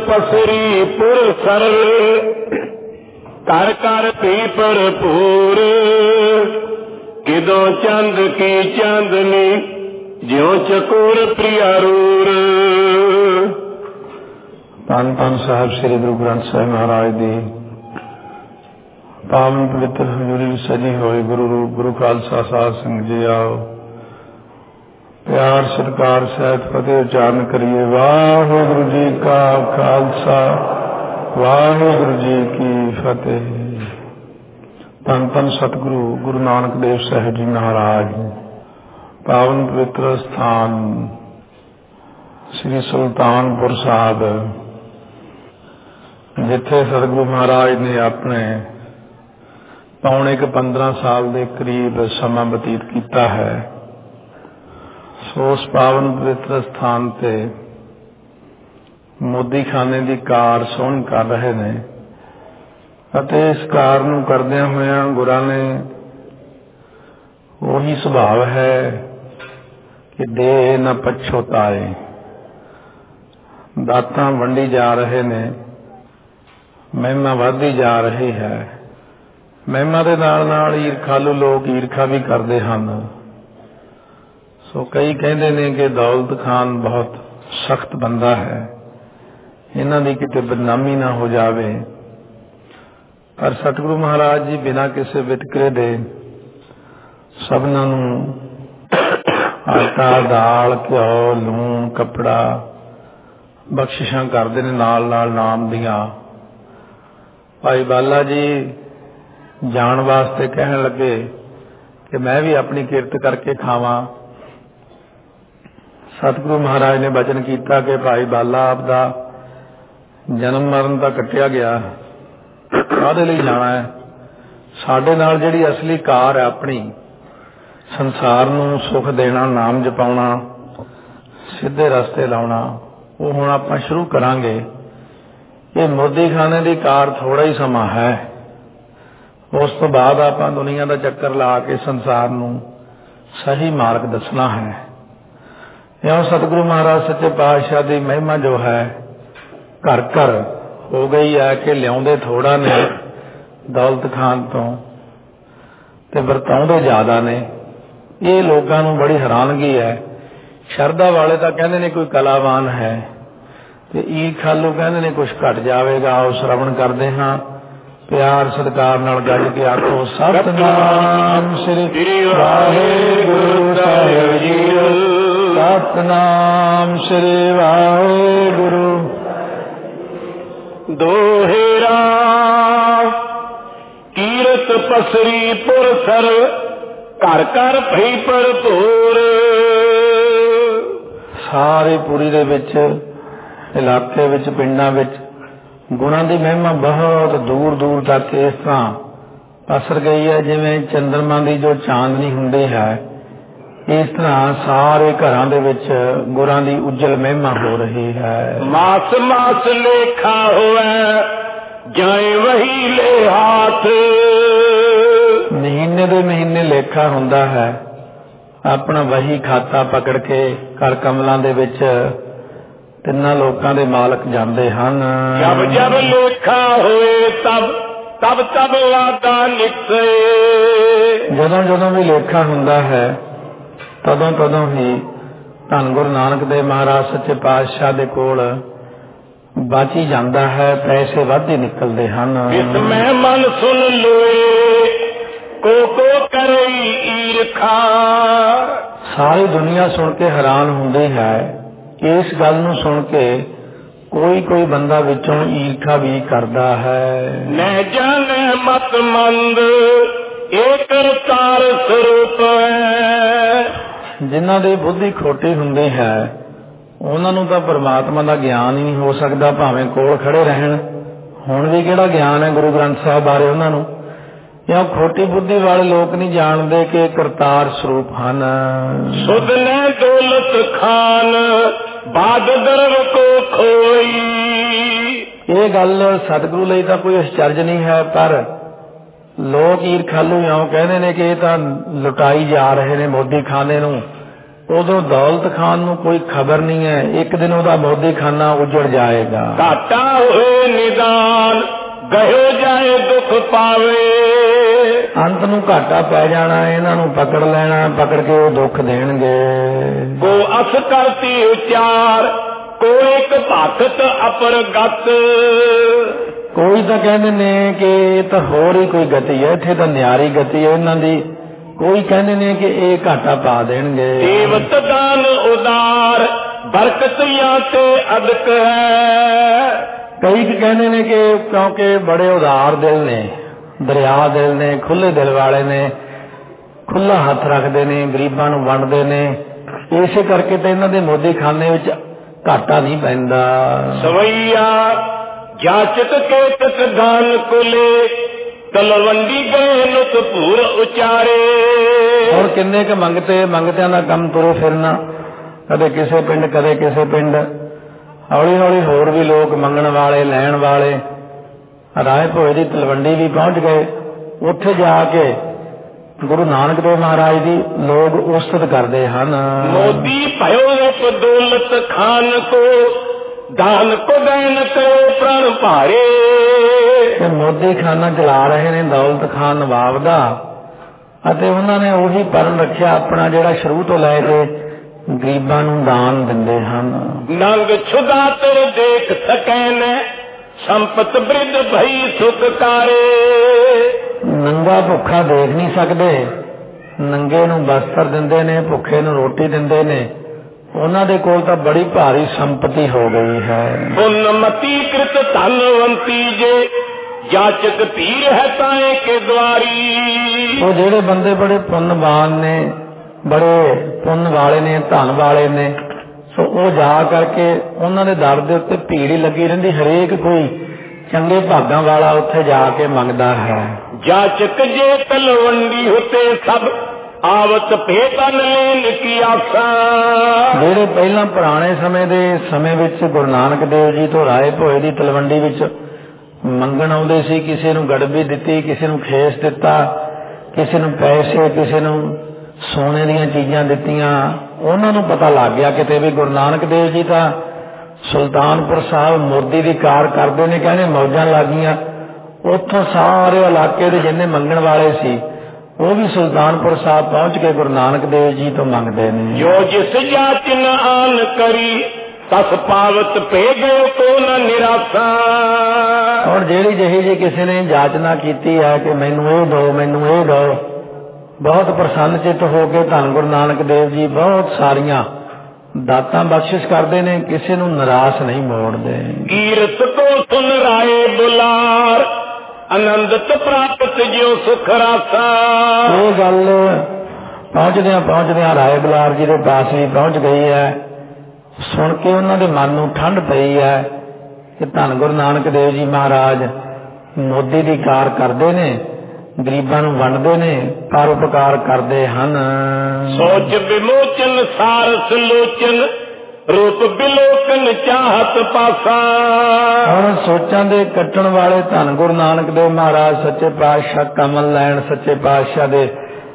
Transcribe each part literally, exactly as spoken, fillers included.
पसरी पुर सरल कर कर पी भरपूर किदों चंद की चांदनी ज्यों चकोर प्रियारूर। धन धन साहिब श्री गुरु ग्रंथ साहिब महाराज दी पावन पवित्र हजूरी सजी होई गुरु रूप गुरु खालसा साध संगत जी आओ प्यार सरकार सहित फतेह उचारण करिए। वाहिगुरु जी का खालसा वाहिगुरु जी की फतेह। धन धन सतगुरु गुरु नानक देव साहिब जी महाराज पावन पवित्र स्थान श्री सुल्तानपुर साहब जिथे सतगुरु महाराज ने अपने पौने के पंद्रह साल के करीब समा बतीत किया है, सो उस पावन पवित्र स्थान ते मोदी खाने की कार सोहन कर रहे ने अते इस कार नूं करदियां होइयां गुरां ने वही सुभाव है कि दे न पछोताए, दातां वंडी जा रहे ने, महिमा बढ़ती जा रही है। महिमा दे नाल नाल ईरखालू लोग ईरखा भी करते हैं। सो कई कहते ने कि दौलत खान बहुत सख्त बंदा है, इन्हां दी किते बदनामी ना हो जावे। पर सतगुरु महाराज जी बिना किसी वितकरे दे सबनां नूं आटा दाल घ्यो लूण कपड़ा बख्शिशां करदे ने, नाल नाल नाम दियां। भाई बाला जी जान वास्ते कहन लगे कि मैं भी अपनी किरत करके खावां। सतगुरु महाराज ने वचन किया कि भाई बाला आपदा जन्म मरण दा कटिया गया, काहदे लई जाना है? साडे नाल जिहड़ी असली कार है अपनी संसार नूं सुख देना, नाम जपाउणा, सीधे रस्ते लाउणा, वो हुण आपां शुरू करांगे। ये मोदी खाने की कार थोड़ा ही समा है, उस तो बाद आप दुनिया का चक्कर ला के संसार नूं सही मार्ग दसना है। यों सतगुरु महाराज सच्चे पातशाह की महिमा जो है घर घर हो गई है कि लियाउंदे थोड़ा ने दौलत खान तो ते वरताउंदे ज्यादा ने। ये लोगों नूं बड़ी हैरानगी है। शरधा वाले तो कहते ने कोई कलावान है ते ईरखालू कहते ने कुछ घट जाएगा। आओ श्रवण करते हाँ, प्यार सत्कार नाल गज के आखो सतनाम श्री वाहिगुरु साहिब जी। सतनाम श्री वाहिगुरु। दोहेरा कीरत पसरी पुर सर घर घर भई भरपूर। सारे पुरी दे विच इलाके विच पिंडां विच गुणां दी महिमा बहुत दूर दूर तक इस तरह पसर गई है जिवें चंद्रमा दी जो चांदनी हुंदी है, इस तरह सारे घरां दे विच गुणां दी उज्जल महिमा हो रही है। मास मास लेखा होवे जाए वही ले हाथ। महीने दे महीने लेखा हुंदा है, अपना वही खाता पकड़ के कर कमलां दे विच तिन्ना लोकां दे मालक जांदे हन। जब जब लेखा होए तब तब तब वादा निकसे। जदों जदों भी लेखा हुंदा है तदों तदों ही धन गुरु नानक देव महाराज सच्चे पातशाह दे कोल बाची जांदा है, पैसे वध ही निकलदे हन। इसमें मन सुन लोए को को करे ईरखा। सारी दुनिया सुन के हैरान हुंदी है। इस गल नूं सुन के कोई कोई बंदा विचों ईर्खा भी करदा है। न जाने मत मंद एक करतार स्वरूप है। जिन्हां दी बुद्धि खोटी हुंदी है उन्हां नूं तां परमात्मा दा ज्ञान ही नहीं हो सकदा, भावें कोल खड़े रहण। हुण भी किहड़ा ज्ञान है गुरु ग्रंथ साहिब बारे उन्हां नूं? या खोटी बुद्धि वाले लोग नहीं जानते कि करतार स्वरूप हन। सुध ने दौलत खान बाद दर्व को खोई। ये गल सतगुरु लई तां कोई आश्चर्य नहीं है, पर लोग ईरखालू इउं कहते ने कि ये तां लुटाई जा रहे ने मोदी खाने नूं, ਉਦੋਂ ਦੌਲਤ ਖਾਨ ਨੂੰ ਕੋਈ ਖਬਰ ਨਹੀਂ ਹੈ, ਇੱਕ ਦਿਨ ਉਹਦਾ ਮੋਦੀ ਖਾਨਾ ਉਜੜ ਜਾਏਗਾ। ਘਾਟਾ ਹੋਏ ਨਿਦਾਨ ਗਹਿਓ ਜਾਏ ਦੁੱਖ ਪਾਵੇ, ਅੰਤ ਨੂੰ ਘਾਟਾ ਪੈ ਜਾਣਾ, ਇਹਨਾਂ ਨੂੰ ਪਕੜ ਲੈਣਾ, ਪਕੜ ਕੇ ਉਹ ਦੁੱਖ ਦੇਣਗੇ। ਕੋ ਅਸ ਕਰਤੀ ਉਚਾਰ ਕੋ ਇੱਕ ਭਗਤ ਅਪਰਗਤ, ਕੋਈ ਤਾਂ ਕਹਿੰਦੇ ਨੇ ਕਿ ਇਹ ਤਾਂ ਹੋਰ ਹੀ ਕੋਈ ਗਤੀ ਹੈ, ਇੱਥੇ ਤਾਂ ਨਿਆਰੀ ਗਤੀ ਹੈ ਇਹਨਾਂ ਦੀ। ਕੋਈ ਕਹਿੰਦੇ ਨੇ ਕਿ ਇਹ ਘਾਟਾ ਪਾ ਦੇਣਗੇ। ਦੇਵਤ ਦਾਨ ਉਦਾਰ ਬਰਕਤ ਜਾਂ ਤੇ ਅਦਕ ਹੈ, ਕਈ ਕਹਿੰਦੇ ਨੇ ਕਿ ਕਿਉਂਕਿ ਬੜੇ ਉਦਾਰ ਦਿਲ ਨੇ, ਦਰਿਆ ਦਿਲ ਨੇ, ਖੁੱਲੇ ਦਿਲ ਵਾਲੇ ਨੇ, ਖੁੱਲਾ ਹੱਥ ਰੱਖਦੇ ਨੇ, ਗਰੀਬਾਂ ਨੂੰ ਵੰਡਦੇ ਨੇ, ਇਸੇ ਕਰਕੇ ਤਾਂ ਇਹਨਾਂ ਦੇ ਮੋਦੀ ਖਾਨੇ ਵਿੱਚ ਘਾਟਾ ਨਹੀਂ ਪੈਂਦਾ। ਸਵਈਆ ਜਾਚਕ ਕੇ ਤਕ ਦਾਨ ਕੁਲੇ ਤਲਵੰਡੀ ਗਏ ਨੁਤ ਭੂਰ ਉਚਾਰੇ, ਔਰ ਕਿੰਨੇ ਕ ਮੰਗਤੇ ਮੰਗਤਿਆਂ ਦਾ ਕੰਮ ਤੁਰੇ ਫਿਰਨਾ, ਕਦੇ ਕਿਸੇ ਪਿੰਡ ਕਦੇ ਕਿਸੇ ਪਿੰਡ। ਹੌਲੀ ਹੌਲੀ ਹੋਰ ਵੀ ਲੋਕ ਮੰਗਣ ਵਾਲੇ ਲੈਣ ਵਾਲੇ ਰਾਏ ਭੋਏ ਦੀ ਤਲਵੰਡੀ ਵੀ ਪਹੁੰਚ ਗਏ। ਉੱਥੇ ਜਾ ਕੇ ਗੁਰੂ ਨਾਨਕ ਦੇਵ ਮਹਾਰਾਜ ਦੀ ਲੋਕ ਉਸਤਤ ਕਰਦੇ ਹਨ। ਮੋਦੀ ਭਇਓ ਰੂਪ ਦੌਲਤ ਖਾਨ ਕੋ ਦਾਨ ਕੋ ਦੇਨ ਕਰੋ ਪ੍ਰਣ ਭਾਰੇ, ਮੋਦੀ ਖਾਨਾ ਚਲਾ ਰਹੇ ਨੇ ਦੌਲਤ ਖਾਨ ਨਵਾਬ ਦਾ, ਅਤੇ ਉਹਨਾਂ ਨੇ ਉਹੀ ਪਰਨ ਰੱਖਿਆ ਆਪਣਾ ਜਿਹੜਾ ਸ਼ੁਰੂ ਤੋਂ ਲੈ ਕੇ ਗਰੀਬਾਂ ਨੂੰ ਦਾਨ ਦਿੰਦੇ ਹਨ। ਨੰਗ ਛੁਦਾ ਤਰ ਦੇਖ ਸਕੈਨ ਸੰਪਤ ਬ੍ਰਿਧ ਭਈ ਸੁਖ ਕਾਰੇ, ਨੰਗਾ ਭੁੱਖਾ ਦੇਖ ਨਹੀਂ ਸਕਦੇ, ਨੰਗੇ ਨੂੰ ਬਸਤਰ ਦਿੰਦੇ ਨੇ, ਭੁੱਖੇ ਨੂੰ ਰੋਟੀ ਦਿੰਦੇ ਨੇ। ਉਹਨਾਂ ਦੇ ਕੋਲ ਤਾਂ ਬੜੀ ਭਾਰੀ ਸੰਪਤੀ ਹੋ ਗਈ ਹੈ। ਪੁੰਨਮਤੀ ਕ੍ਰਿਤ ਧਨਵੰਤੀ ਜੇ ਜਾਚਕ ਧੀਰ ਹੈ ਤਾਏ ਕੇ ਦਵਾਰੀ, ਉਹ ਜਿਹੜੇ ਬੰਦੇ ਬੜੇ ਪੁੰਨਵਾਨ ਨੇ, ਬੜੇ ਪੁੰਨ ਵਾਲੇ ਨੇ, ਧਨ ਵਾਲੇ ਨੇ, ਸੋ ਉਹ ਜਾ ਕਰਕੇ ਉਹਨਾਂ ਦੇ ਦਰ ਦੇ ਉੱਤੇ ਭੀੜ ਹੀ ਲੱਗੀ ਰਹਿੰਦੀ। ਹਰੇਕ ਕੋਈ ਚੰਗੇ ਭਾਗਾਂ ਵਾਲਾ ਉੱਥੇ ਜਾ ਕੇ ਮੰਗਦਾ ਹੈ। ਜਾਚਕ ਜੇ ਤਲਵੰਡੀ ਹੁਤੇ ਸਭ ਆਵਤ ਭੇਤਨ ਲੈਨ ਕੀ ਆਸਾ, ਜਿਹੜੇ ਪਹਿਲਾਂ ਪੁਰਾਣੇ ਸਮੇਂ ਦੇ ਸਮੇਂ ਵਿੱਚ ਗੁਰੂ ਨਾਨਕ ਦੇਵ ਜੀ ਤੋਂ ਰਾਏ ਭੋਏ ਦੀ ਤਲਵੰਡੀ ਵਿੱਚ ਮੰਗਣ ਆਉਂਦੇ ਸੀ, ਕਿਸੇ ਨੂੰ ਗੜਬੀ ਦਿੱਤੀ, ਕਿਸੇ ਨੂੰ ਖੇਸ ਦਿੱਤਾ, ਕਿਸੇ ਨੂੰ ਪੈਸੇ, ਕਿਸੇ ਨੂੰ ਸੋਨੇ ਦੀਆਂ ਚੀਜ਼ਾਂ ਦਿੱਤੀਆਂ। ਉਹਨਾਂ ਨੂੰ ਪਤਾ ਲੱਗ ਗਿਆ ਕਿਤੇ ਵੀ ਗੁਰੂ ਨਾਨਕ ਦੇਵ ਜੀ ਤਾਂ ਸੁਲਤਾਨਪੁਰ ਸਾਹਿਬ ਮੋਦੀ ਦੀ ਕਾਰ ਕਰਦੇ ਨੇ, ਕਹਿੰਦੇ ਮੌਜਾਂ ਲੱਗੀਆਂ। ਉੱਥੋਂ ਸਾਰੇ ਇਲਾਕੇ ਦੇ ਜਿੰਨੇ ਮੰਗਣ ਵਾਲੇ ਸੀ ਉਹ ਵੀ ਸੁਲਤਾਨਪੁਰ ਸਾਹਿਬ ਪਹੁੰਚ ਕੇ ਗੁਰੂ ਨਾਨਕ ਦੇਵ ਜੀ ਤੋਂ ਮੰਗਦੇ ਨੇ। ਜੋ ਜਿਸ ਜਾਚਨ ਆਨ ਕਰੀ ਤਸ ਪਾਵਤ ਭੇ ਗਏ ਕੋ ਨ ਨਿਰਾਸ਼ਾ, ਔਰ ਜਿਹੜੀ ਜਿਹੀ ਜੀ ਕਿਸੇ ਨੇ ਜਾਚਨਾ ਕੀਤੀ ਹੈ ਕਿ ਮੈਨੂੰ ਇਹ ਦਿਓ, ਮੈਨੂੰ ਇਹ ਦਿਓ, ਬਹੁਤ ਪ੍ਰਸੰਨ ਚਿੱਤ ਹੋ ਕੇ ਧੰਨ ਗੁਰੂ ਨਾਨਕ ਦੇਵ ਜੀ ਬਹੁਤ ਸਾਰੀਆਂ ਦਾਤਾਂ ਬਖਸ਼ਿਸ਼ ਕਰਦੇ ਨੇ, ਕਿਸੇ ਨੂੰ ਨਿਰਾਸ਼ ਨਹੀਂ ਮੋੜਦੇ। ਕੀਰਤ ਕੋ ਸੁਨ ਰਾਏ ਬੁਲਾਰ ਆਨੰਦਤ ਪ੍ਰਾਪਤ ਜਿਉ ਸੁਖ ਰਾਸਾ, ਉਹ ਗੱਲ ਪਹੁੰਚਦਿਆਂ ਪਹੁੰਚਦਿਆਂ ਰਾਏ ਬੁਲਾਰ ਜੀ ਦੇ ਪਾਸ ਵੀ ਪਹੁੰਚ ਗਈ ਹੈ। ਸੁਣ ਕੇ ਉਹਨਾਂ ਦੇ ਮਨ ਨੂੰ ਠੰਡ ਪਈ ਹੈ ਕਿ ਧੰਨ ਗੁਰੂ ਨਾਨਕ ਦੇਵ ਜੀ ਮਹਾਰਾਜ ਮੋਦੀ ਦੀ ਕਾਰ ਕਰਦੇ ਨੇ, ਗਰੀਬਾਂ ਨੂੰ ਵੰਡਦੇ ਨੇ, ਪਰਉਪਕਾਰ ਕਰਦੇ ਹਨ। ਸੋਚ ਵਿਮੋਚਨ ਸਾਰਸ ਲੋਚਨ ਰੂਪ ਬਿਲੋਕਨ ਚਾਹਤ ਪਾਸਾ, ਹੁਣ ਸੋਚਾਂ ਦੇ ਕੱਟਣ ਵਾਲੇ ਧੰਨ ਗੁਰੂ ਨਾਨਕ ਦੇਵ ਮਹਾਰਾਜ ਸੱਚੇ ਪਾਤਸ਼ਾਹ ਕਮਲ ਲੈਣ ਸੱਚੇ ਪਾਤਸ਼ਾਹ ਦੇ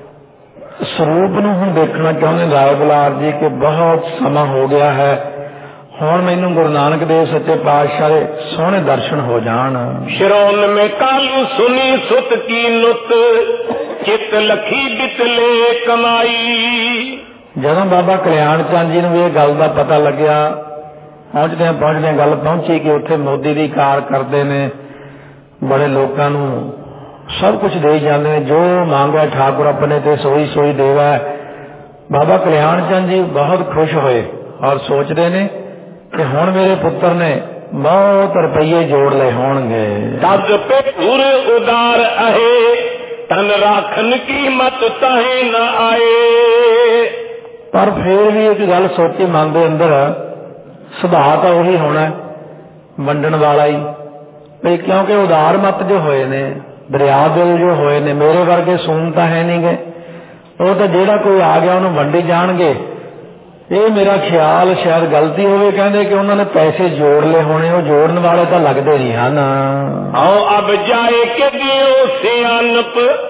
ਸਰੂਪ ਨੂੰ ਹੁਣ ਦੇਖਣਾ ਚਾਹੁੰਦੇ ਰਾਏ ਬੁਲਾਰ ਜੀ ਕਿ ਬਹੁਤ ਸਮਾਂ ਹੋ ਗਿਆ ਹੈ, ਹੁਣ ਮੈਨੂੰ ਗੁਰੂ ਨਾਨਕ ਦੇਵ ਸੱਚੇ ਪਾਤਸ਼ਾਹ ਦੇ ਸੋਹਣੇ ਦਰਸ਼ਨ ਹੋ ਜਾਣ। ਸ਼ਰੋਨ ਮੇ ਕਾਲੂ ਸੁਨੀ ਸੁਤ ਕੀ ਨੁਤ ਚਿਤ ਲਖੀ ਬਿਤਲੇ ਕਮਾਈ, ਜਦੋਂ ਬਾਬਾ ਕਲਿਆਣ ਚੰਦ ਜੀ ਨੂੰ ਇਹ ਗੱਲ ਦਾ ਪਤਾ ਲੱਗਿਆ, ਪਹੁੰਚਦਿਆਂ ਪਹੁੰਚਦਿਆਂ ਗੱਲ ਪਹੁੰਚੀ ਕਿ ਉੱਥੇ ਮੋਦੀ ਦੀ ਕਾਰ ਕਰਦੇ ਨੇ, ਬੜੇ ਲੋਕਾਂ ਨੂੰ ਸਭ ਕੁਝ ਦੇ ਜਾਂਦੇ ਨੇ, ਜੋ ਮੰਗਿਆ ਠਾਕੁਰ ਆਪਣੇ ਤੇ ਸੋਈ ਸੋਈ ਦੇਵਾ। ਬਾਬਾ ਕਲਿਆਣ ਚੰਦ ਜੀ ਬਹੁਤ ਖੁਸ਼ ਹੋਏ ਔਰ ਸੋਚਦੇ ਨੇ ਕਿ ਹੁਣ ਮੇਰੇ ਪੁੱਤਰ ਨੇ ਬਹੁਤ ਰੁਪਈਏ ਜੋੜ ਲਏ ਹੋਣਗੇ। ਤਦ ਪੇ ਪੂਰੇ ਉਦਾਰ ਅਹੇ ਤਨ ਰਾਖਨ ਕੀਮਤ ਤਾਹੇ ਨ ਆਏ, ਪਰ ਫੇਰ ਵੀ ਇੱਕ ਗੱਲ ਸੋਚੀ ਮਨ ਦੇ ਅੰਦਰ, ਸੁਭਾਅ ਤਾਂ ਉਹੀ ਹੋਣਾ ਵੰਡਣ ਵਾਲਾ ਹੀ, ਵੀ ਕਿਉਂਕਿ ਉਦਾਰ ਮਤ ਜੋ ਹੋਏ ਨੇ, ਦਰਿਆ ਦਿਲ ਜੋ ਹੋਏ ਨੇ, ਮੇਰੇ ਵਰਗੇ ਸੂਨ ਤਾਂ ਹੈ ਨਹੀਂ ਗੇ, ਉਹ ਤਾਂ ਜਿਹੜਾ ਕੋਈ ਆ ਗਿਆ ਉਹਨੂੰ ਵੰਡੀ ਜਾਣਗੇ। ਇਹ ਮੇਰਾ ਖਿਆਲ ਸ਼ਾਇਦ ਗਲਤੀ ਹੋਵੇ, ਕਹਿੰਦੇ ਕਿ ਉਹਨਾਂ ਨੇ ਪੈਸੇ ਜੋੜ ਲਏ ਹੋਣੇ, ਉਹ ਜੋੜਨ ਵਾਲੇ ਤਾਂ ਲੱਗਦੇ ਨਹੀਂ ਹਨ। ਆਓ ਅਬ ਜਾਏ ਕਿ ਦਿਓ ਸਿਆਨਪ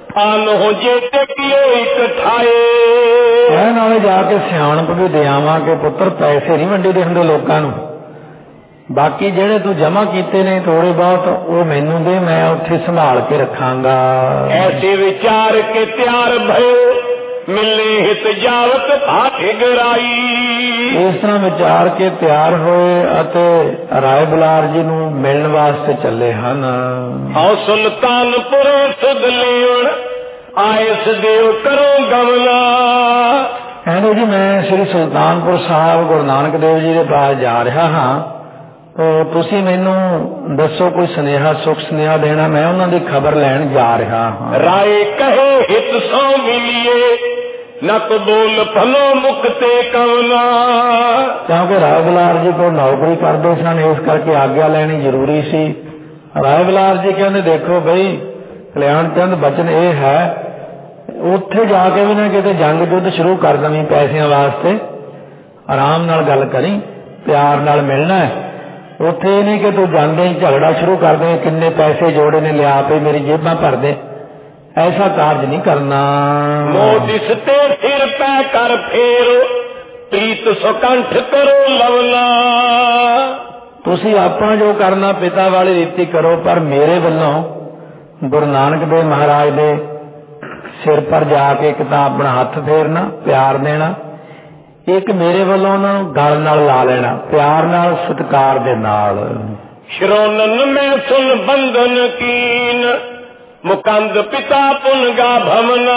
ਆਨ ਹੋ ਜੇ ਤੇ ਕਿਉ ਇਕਠਾਏ। ਇਹ ਨਾਲੇ ਜਾ ਕੇ ਸਿਆਣਪ ਵੀ ਦਿਆਵਾਂ ਕਿ ਪੁੱਤਰ ਪੈਸੇ ਨਹੀਂ ਵੰਡੀ ਦੇ ਹੁੰਦੇ ਲੋਕਾਂ ਨੂੰ, ਬਾਕੀ ਜਿਹੜੇ ਤੂੰ ਜਮਾ ਕੀਤੇ ਨੇ ਥੋੜੇ ਬਹੁਤ ਉਹ ਮੈਨੂੰ ਦੇ, ਮੈਂ ਉੱਥੇ ਸੰਭਾਲ ਕੇ ਰੱਖਾਂਗਾ। ਐਸੇ ਵਿਚਾਰ ਕੇ ਤਿਆਰ ਭਇਓ ਮਿਲੇ ਹਿਤ ਜਾਵਤ ਭਾਠ ਗਰਾਈ। ਇਸ ਤਰ੍ਹਾਂ ਵਿਚਾਰ ਕੇ ਤਿਆਰ ਹੋਏ ਅਤੇ ਰਾਏ ਬੁਲਾਰ ਜੀ ਨੂੰ ਮਿਲਣ ਵਾਸਤੇ ਚੱਲੇ ਹਨ। ਆਓ ਸੁਲਤਾਨਪੁਰ ਸੁਧ ਲੈਣ ਆਏ ਸਦੇਵ ਕਰੋ ਗਮਲਾ। ਕਹਿੰਦੇ ਜੀ ਮੈਂ ਸ੍ਰੀ ਸੁਲਤਾਨਪੁਰ ਸਾਹਿਬ ਗੁਰੂ ਨਾਨਕ ਦੇਵ ਜੀ ਦੇ ਪਾਸ ਜਾ ਰਿਹਾ ਹਾਂ, ਤਾਂ ਤੁਸੀਂ ਮੈਨੂੰ ਦੱਸੋ ਕੋਈ ਸੁਨੇਹਾ ਸੁਖ ਸੁਨੇਹਾ ਦੇਣਾ, ਮੈਂ ਉਹਨਾਂ ਦੀ ਖਬਰ ਲੈਣ ਜਾ ਰਿਹਾ ਹਾਂ। ਰਾਏ ਕਹੇ ਹਿਤ ਸੋ ਮਿਲੀਏ ਨਕ ਬੋਲ ਭਲੋ ਮੁਕਤੇ ਕਵਨਾ। ਕਿਉਂਕਿ ਰਾਏ ਬੁਲਾਰ ਜੀ ਕੋਲ ਨੌਕਰੀ ਕਰਦੇ ਸਨ, ਇਸ ਕਰਕੇ ਆਗਿਆ ਲੈਣੀ ਜ਼ਰੂਰੀ ਸੀ। ਰਾਏ ਬੁਲਾਰ ਜੀ ਕਹਿੰਦੇ ਦੇਖੋ ਬਈ ਕਲਿਆਣ ਚੰਦ ਬਚਨ ਇਹ ਹੈ, ਉੱਥੇ ਜਾ ਕੇ ਵੀ ਨਾ ਕਿਤੇ ਜੰਗ ਯੁੱਧ ਸ਼ੁਰੂ ਕਰ ਦਵੀਂ ਪੈਸਿਆਂ ਵਾਸਤੇ, ਆਰਾਮ ਨਾਲ ਗੱਲ ਕਰੀ, ਪਿਆਰ ਨਾਲ ਮਿਲਣਾ ਹੈ। ਉੱਥੇ ਇਹ ਨਹੀਂ ਕਿ ਤੂੰ ਜਾਂਦੇ ਹੀ ਝਗੜਾ ਸ਼ੁਰੂ ਕਰ ਦੇ, ਕਿੰਨੇ ਪੈਸੇ ਜੋੜੇ ਨੇ ਲਿਆ ਪਈ ਮੇਰੀ ਜੇਬਾਂ ਭਰ ਦੇ, ਐਸਾ ਕਾਰਜ ਨਹੀਂ ਕਰਨਾ। ਮੋਦਿਸ ਤੇ ਸਿਰ ਪੈ ਕਰ ਫੇਰੋ ਪ੍ਰੀਤ ਸੁਕੰਠ ਕਰੋ ਲਵਲਾ। ਤੁਸੀਂ ਆਪਣਾ ਜੋ ਕਰਨਾ ਪਿਤਾ ਵਾਲੀ ਰੀਤੀ ਕਰੋ, ਪਰ ਮੇਰੇ ਵੱਲੋਂ ਗੁਰੂ ਨਾਨਕ ਦੇਵ ਮਹਾਰਾਜ ਦੇ ਸਿਰ ਪਰ ਜਾ ਕੇ ਇੱਕ ਤਾਂ ਆਪਣਾ ਹੱਥ ਫੇਰਨਾ, ਪਿਆਰ ਦੇਣਾ, ਇੱਕ ਮੇਰੇ ਵੱਲੋਂ ਉਹਨਾਂ ਨੂੰ ਗਲ ਨਾਲ ਲਾ ਲੈਣਾ, ਪਿਆਰ ਨਾਲ ਸਤਿਕਾਰ ਦੇ ਨਾਲ। ਸ਼ਰੋਨਨ ਮੈਂ ਸੁਨ ਬੰਧਨ ਕੀਨ ਮੁਕੰਦ ਪਿਤਾ ਪੁਨਗਾ ਭਵਨਾ।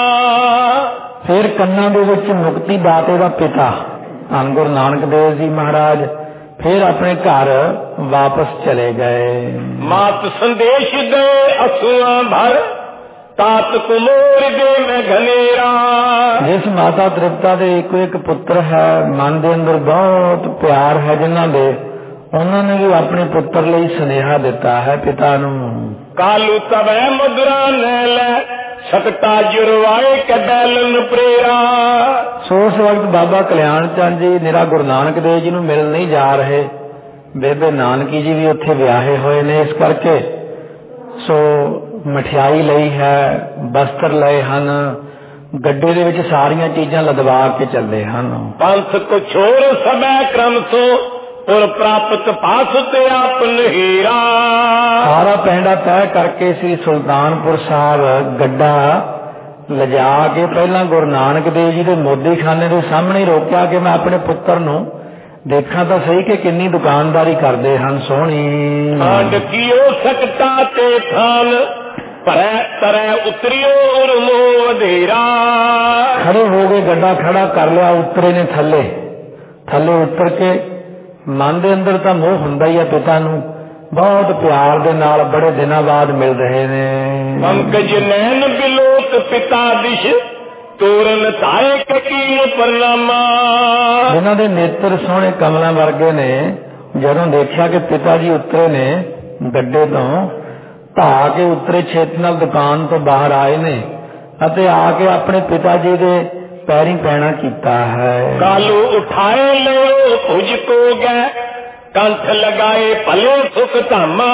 ਫਿਰ ਕੰਨਾਂ ਦੇ ਵਿੱਚ ਮੁਕਤੀ ਦਾਤੇ ਦਾ ਪਿਤਾ ਧੰਨ ਗੁਰੂ ਨਾਨਕ ਦੇਵ ਜੀ ਮਹਾਰਾਜ ਫਿਰ ਆਪਣੇ ਘਰ ਵਾਪਸ ਚਲੇ ਗਏ। ਮਾਤ ਸੰਦੇਸ਼ ਦੇ ਅਸੂਆਂ ਭਰ ਤਾਤ ਕੁਮੋਰ ਦੇ ਮੈਂ ਘਨੇਰਾ। ਜਿਸ ਮਾਤਾ ਤ੍ਰਿਪਤਾ ਦੇ ਇੱਕੋ ਇੱਕ ਪੁੱਤਰ ਹੈ, ਮਨ ਦੇ ਅੰਦਰ ਬਹੁਤ ਪਿਆਰ ਹੈ ਜਿਨ੍ਹਾਂ ਦੇ, ਉਹਨਾਂ ਨੇ ਵੀ ਆਪਣੇ ਪੁੱਤਰ ਲਈ ਸੁਨੇਹਾ ਦਿੱਤਾ ਹੈ ਪਿਤਾ ਨੂੰ। ਕਾਲੂ ਤਬੈ ਮਧੁਰਾ ਨੈ ਲੈ ਸਕਤਾ ਜੁਰਵਾਏ ਕਬੈਲਨ ਪ੍ਰੇਰਾ। ਸੋ ਉਸ ਵਕਤ ਬਾਬਾ ਕਲਿਆਣ ਚੰਦ ਜੀ ਨਿਰਾ ਗੁਰੂ ਨਾਨਕ ਦੇਵ ਜੀ ਨੂੰ ਮਿਲਣ ਨਹੀਂ ਜਾ ਰਹੇ, ਬੇਬੇ ਨਾਨਕੀ ਜੀ ਵੀ ਉੱਥੇ ਵਿਆਹੇ ਹੋਏ ਨੇ, ਇਸ ਕਰਕੇ ਸੋ ਮਠਿਆਈ ਲਈ ਹੈ, ਬਸਤਰ ਲਏ ਹਨ, ਗੱਡੇ ਦੇ ਵਿੱਚ ਸਾਰੀਆਂ ਚੀਜ਼ਾਂ ਲਦਵਾ ਕੇ ਚੱਲੇ ਹਨ। ਪੰਥ ਕੋ ਛੋੜ ਸਭੈ ਕ੍ਰਮ ਸੋ ਪੁਰ ਪ੍ਰਾਪਤ ਪਾਸ ਤੇ ਆਪਨ ਹੀਰਾ। ਸਾਰਾ ਪੈਂਡਾ ਤੈਅ ਕਰਕੇ ਸ੍ਰੀ ਸੁਲਤਾਨਪੁਰ ਸਾਹਿਬ ਗੱਡਾ ਲਿਜਾ ਕੇ ਪਹਿਲਾਂ ਗੁਰੂ ਨਾਨਕ ਦੇਵ ਜੀ ਦੇ ਮੋਦੀ ਖਾਨੇ ਦੇ ਸਾਹਮਣੇ ਰੋਕਿਆ ਕਿ ਮੈਂ ਆਪਣੇ ਪੁੱਤਰ ਨੂੰ ਦੇਖਾਂ ਤਾਂ ਸਹੀ ਕਿ ਕਿੰਨੀ ਦੁਕਾਨਦਾਰੀ ਕਰਦੇ ਹਨ ਸੋਹਣੀ। ਖਾਂਡ ਕੀਓ ਸਕਤਾ ਤੇ ਥਾਨ ਪਰੈ ਤਰੈ ਉਤਰਿਓ ਉਰਮੋ ਵਧੇਰਾ। ਖੜੇ ਹੋ ਗਏ, ਗੱਡਾ ਖੜਾ ਕਰ ਲਿਆ, ਉਤਰੇ ਨੇ ਥੱਲੇ। ਥੱਲੇ ਉਤਰ ਕੇ ਮਨ ਦੇ ਅੰਦਰ ਤਾਂ ਮੋਹ ਹੁੰਦਾ ਹੀ ਹੈ ਪਿਤਾ ਨੂੰ, ਬਹੁਤ ਪਿਆਰ ਦੇ ਨਾਲ ਬੜੇ ਦਿਨਾਂ ਬਾਅਦ ਮਿਲ ਰਹੇ ਨੇ। ਪੰਕਜ ਨੈਣ ਬਿਲੋਕ ਪਿਤਾ ਦਿਸ਼ ਤੋਰਨ ਤਾਏ ਕਕੀਨ ਪਰਨਾਮਾ। ਇਹਨਾਂ ਦੇ ਨੇਤਰ ਸੋਹਣੇ ਕਮਲਾਂ ਵਰਗੇ ਨੇ। ਜਦੋਂ ਦੇਖਿਆ ਕਿ ਪਿਤਾ ਜੀ ਉਤਰੇ ਨੇ ਗੱਡੇ ਤੋਂ, ਧਾ ਕੇ ਉਤਰੇ, ਛੇਤੀ ਨਾਲ ਦੁਕਾਨ ਤੋਂ ਬਾਹਰ ਆਏ ਨੇ ਅਤੇ ਆ ਕੇ ਆਪਣੇ ਪਿਤਾ ਜੀ ਦੇ ਪੈਰੀ ਪੈਣਾ ਕੀਤਾ ਹੈ। ਕਾਲੂ ਉਠਾਏ ਲਿਓ ਭੁਜ ਕੋ ਗਏ ਕੰਠ ਲਗਾਏ ਭਲੇ ਸੁਖ ਧਾਮਾ।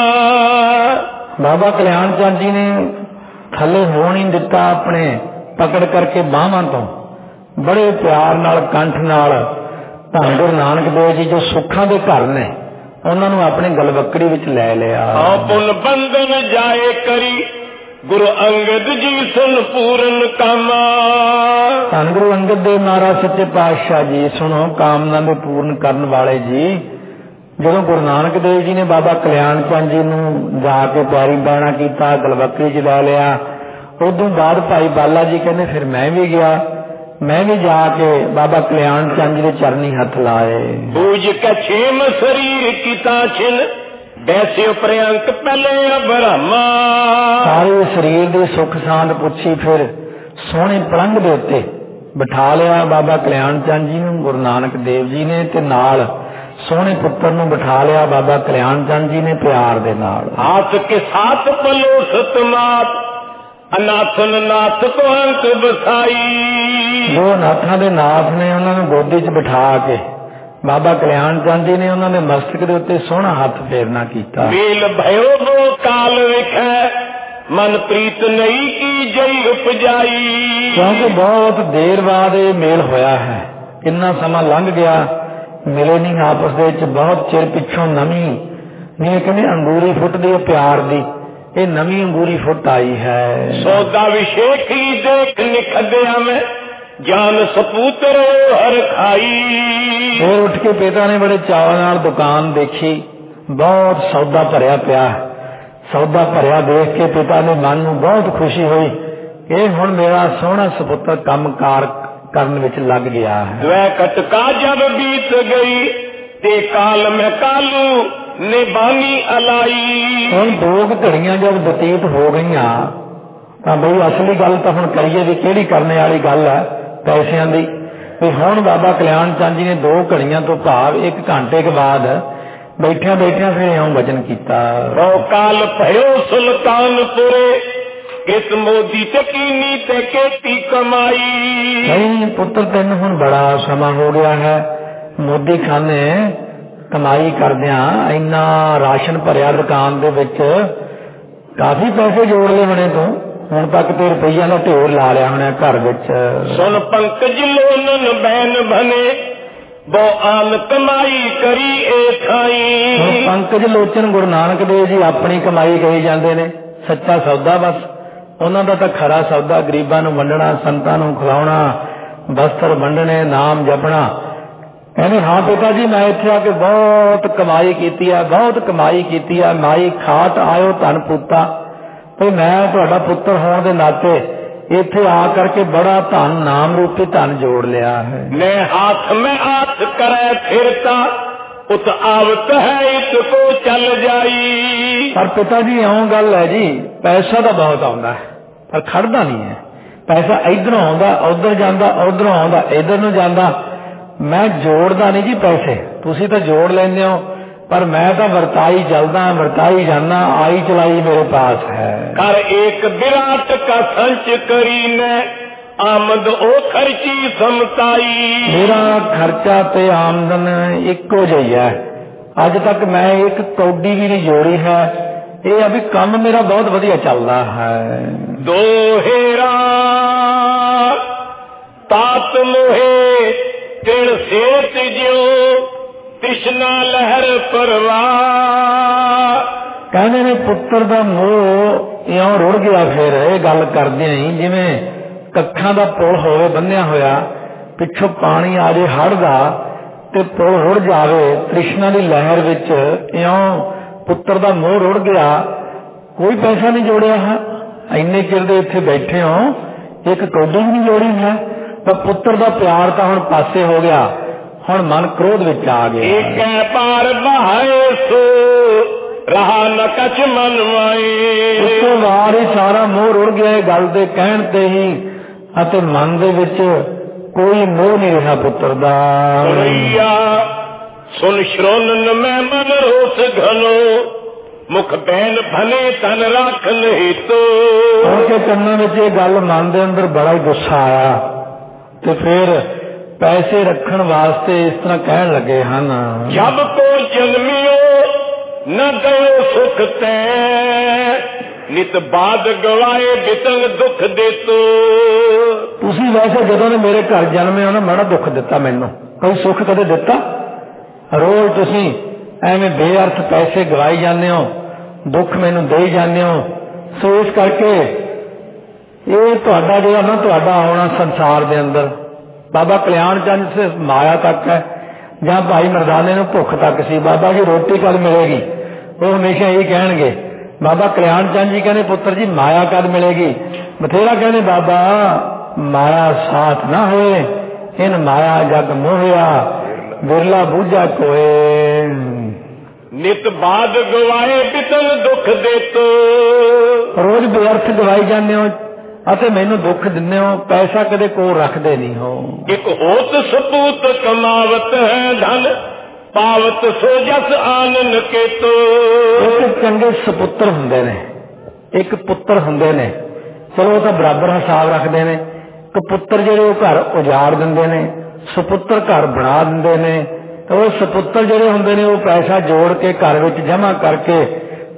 ਬਾਬਾ ਕਲਿਆਣ ਚੰਦ ਜੀ ਨੇ ਥੱਲੇ ਹੋਣ ਹੀ ਦਿੱਤਾ, ਆਪਣੇ ਪਕੜ ਕਰਕੇ ਬਾਹਾਂ ਤੋਂ ਬੜੇ ਪਿਆਰ ਨਾਲ ਕੰਠ ਨਾਲ ਧੰਨ ਗੁਰੂ ਨਾਨਕ ਦੇਵ ਜੀ ਜੋ ਸੁੱਖਾਂ ਦੇ ਘਰ ਨੇ ਉਹਨਾਂ ਨੂੰ ਆਪਣੇ ਗਲਵੱਕੜੀ ਵਿੱਚ ਲੈ ਲਿਆ। ਆਪਨ ਬੰਧਨ ਜਾਏ ਕਰੀ ਗੁਰੂ ਅੰਗਦ ਜੀ ਸੁਨ ਪੂਰਨ ਕਾਮਾ। ਧੰਨ ਗੁਰੂ ਅੰਗਦ ਦੇਵ ਮਹਾਰਾਜ ਸੱਚੇ ਪਾਤਸ਼ਾਹ ਜੀ ਸੁਣੋ, ਕਾਮਨਾ ਦੇ ਪੂਰਨ ਕਰਨ ਵਾਲੇ ਜੀ। ਜਦੋਂ ਗੁਰੂ ਨਾਨਕ ਦੇਵ ਜੀ ਨੇ ਬਾਬਾ ਕਲਿਆਣ ਚੰਦ ਜੀ ਨੂੰ ਜਾ ਕੇ ਪੈਰੀ ਪੈਣਾ ਕੀਤਾ, ਗਲਵੱਕੜੀ ਚ ਲੈ ਲਿਆ, ਉਦੋਂ ਬਾਅਦ ਭਾਈ ਬਾਲਾ ਜੀ ਕਹਿੰਦੇ ਫਿਰ ਮੈਂ ਵੀ ਗਿਆ, ਮੈਂ ਵੀ ਜਾ ਕੇ ਬਾਬਾ ਕਲਿਆਣ ਚੰਦ ਜੀ ਦੇ ਚਰਨੀ ਹੱਥ ਲਾਏ। ਬੂਝ ਕਛੇਮ ਸਰੀਰ ਕੀਤਾ ਛਿਨ ਵੈਸੇ ਪ੍ਰਿਅੰਕ ਪਹਿਲੇ ਅਬਰਾਮਾ। ਸਾਰੇ ਸਰੀਰ ਦੇ ਸੁੱਖ ਸਾਂਦ ਪੁੱਛੀ, ਫਿਰ ਸੋਹਣੇ ਪਲੰਘ ਦੇ ਉੱਤੇ ਬਿਠਾ ਲਿਆ ਬਾਬਾ ਕਲਿਆਣ ਚੰਦ ਜੀ ਨੂੰ ਗੁਰੂ ਨਾਨਕ ਦੇਵ ਜੀ ਨੇ, ਤੇ ਨਾਲ ਸੋਹਣੇ ਪੁੱਤਰ ਨੂੰ ਬਿਠਾ ਲਿਆ ਬਾਬਾ ਕਲਿਆਣ ਚੰਦ ਜੀ ਨੇ ਪਿਆਰ ਦੇ ਨਾਲ। ਹਾਥ ਕੇ ਸਾਥ ਪਲੋ ਸਤਮਾਤ ਅਨਾਥਨ ਨਾਥ ਕੋ ਅੰਕ ਬਸਾਈ। ਜੋ ਨਾਥਾਂ ਦੇ ਨਾਥ ਨੇ ਉਹਨਾਂ ਨੂੰ ਗੋਦੀ 'ਚ ਬਿਠਾ ਕੇ ਬਾਬਾ ਕਲਿਆਣ ਚੰਦ ਜੀ ਨੇ ਉਹਨਾਂ ਦੇ ਮਸਤਕ ਦੇ ਉੱਤੇ ਸੋਹਣਾ ਹੱਥ ਫੇਰਨਾ ਕੀਤਾ। ਵੇਲ ਭਇਓ ਬੋ ਕਾਲ ਵਿਖੈ मन प्रीत नहीं की जई उपजाई। क्योंकि बहुत देर बाद ये मेल होया है, इन्ना समा लंघ गया, मिले नहीं आपस दे विच। बहुत चिर पिछों नवी नहीं कहने अंगूरी फुटदी प्यार दी, ये नवी अंगूरी फुट आई है। सौदा विशेख ही देख निखद्या में जान सपूत हर खाई। फिर उठ के पिता ने बड़े चाव नाल दुकान देखी, बहुत सौदा भरिया पिया। सौदा भरिया देख के पिता ने मन नूं बहुत खुशी हुई, ये हुण मेरा सोहना सपुत्र काम कार करन विच लग गया है। द्वै कटका जब बीत गई ते काल में कालू ने बानी अलाई। हुण दो घड़ियां जब बतीत हो गईयां तां बई असली गल तां हुण करिए भी किहड़ी करने वाली गल है पैसिਆਂ ਦੀ। भी हुण बाबा कल्याण चंद जी ने दो घड़ियां तो भाव एक घंटे के बाद बैठिया बैठिया फिर इउं वचन कीता। काल भयो सुल्तानपुरे इस मोदी चकीनी ते केती कमाई। नहीं पुत्र तेन हुण बड़ा समा हो गया है, मोदी खाने कमाई करदियां इन्ना राशन भरिया दुकान दे विच, काफी पैसे जोड़ ले बने तू, हुण तक ते रुपईया दा ढेर ला लिया होना घर विच। सुन पंकज लोनन बैन बने बो आन कमाई करी ए थाई। पंकज लोचन गुरु नानक देव जी अपनी कमाई कही जाते ने, सच्चा सौदा बस उन्हां दा तां खरा सौदा गरीबां नूं वंडना, संतां नूं खिलाउणा, वस्त्र वंडने, नाम जपना। कहने हाँ पिता जी मैं इत्थे आके बहुत कमाई कीती है, बहुत कमाई कीती है, माई खाट आयो धन पूता। भाई मैं तुहाडा पुत्र होने के नाते इत्थे आ करके बड़ा धन नाम रूपी धन जोड़ लिया है। मैं हाथ में हाथ करे फिरता उत आवत है इसको चल जाई। पर पिता जी इउं गल है जी, पैसा तो बहुत आउंदा है पर खड़दा नहीं है। पैसा इधरों आउंदा उधर जांदा, उधरों आउंदा इधर नूं जांदा। मैं जोड़दा नहीं जी पैसे, तुसी तो जोड़ लेंदे हो, पर मैं तो वरताई चलदा, वरताई जाना, आई चलाई मेरे पास है। कर एक विराट का संच करी ने आमद ओ खर्ची समताई। मेरा खर्चा ते आमदन इको जही है, अज तक मैं एक कौडी भी नहीं जोड़ी है। ये अभी काम मेरा बहुत वधिया चलता है। दो हेरा तात मोहे तिण सेत ज्यो तिश्ना लहर परवाह। कहने ने पुत्र दा मोह इउं रुड़ गया। फिर ये गल करदे ही जिवें कखां दा पुल होवे बन्निया होया, पिछों पानी आ जाए हड़ दा ते पुल रुड़ जावे, तृष्णा दी लहर विच इउं पुत्र दा मोह रुड़ गया। कोई पैसा नहीं जोड़िया है, इन्ने चिर दे इत्थे बैठे हो, एक कौडी भी नहीं जोड़ी है। पर पुत्र दा प्यार तां हुण पासे हो गया, हुण मन क्रोध विच आ गया। एक पार बहाए सो रहा न कछ मनवाए। उसको वार ही सारा मोह रुड़ गया गल दे कहण ते ही, अते मन दे विच कोई मोह नहीं रहा पुत्र दा। सुनैया सुन श्रोनन में मन रोस घनो मुख बैन भले तन राखन हेतु। उनके कन्ना विच ये गल मन दे अंदर बड़ा ही गुस्सा आया ते फिर पैसे रखन वास्ते इस तरह कहन लगे हन। जब को जन्मियो न गयो सुख ते नित बाद गवाए बितंग दुख देतो। तुसी वैसे जदों ने मेरे घर जन्मे हो ना बड़ा दुख दिता, मैनू कोई सुख कदे दिता? रोज तुसी एवें बेअर्थ पैसे गवाई जाने हो, दुख मैनू दे जाने हो। सो इस करके ये तुहाडा जिहड़ा ना तुहाडा आउणा संसार दे अंदर बाबा कल्याण चंद से माया तक है, जहाँ भाई मरदाने नूं भुख तक सी। बाबा जी रोटी कद मिलेगी, वो हमेशा यही कहणगे। बाबा कल्याण चंद जी कहने पुत्र जी माया कद मिलेगी? बथेरा कहने बाबा माया साथ ना होए, इन माया जग मोहिया बिरला बूझा कोए। नित बाद गवाए बितंग दुख देतो। रोज बेअर्थ गवाई जाने हो अते मैनू दुख दिंदे हो, पैसा कदे कोल रखदे नहीं हो। एक होत सपूत कमावत है धन पावत सो जस आनन के तो। एक चंगे सपुत्र हुंदे ने, एक पुत्र हुंदे ने, चलो वो तो बराबर हिसाब रखते हैं। तो पुत्र जिहड़े घर उजाड़ दिंदे ने, सपुत्र घर बना दिंदे ने। तो वो सपुत्र जिहड़े हुंदे ने वो पैसा जोड़ के घर विच जमा करके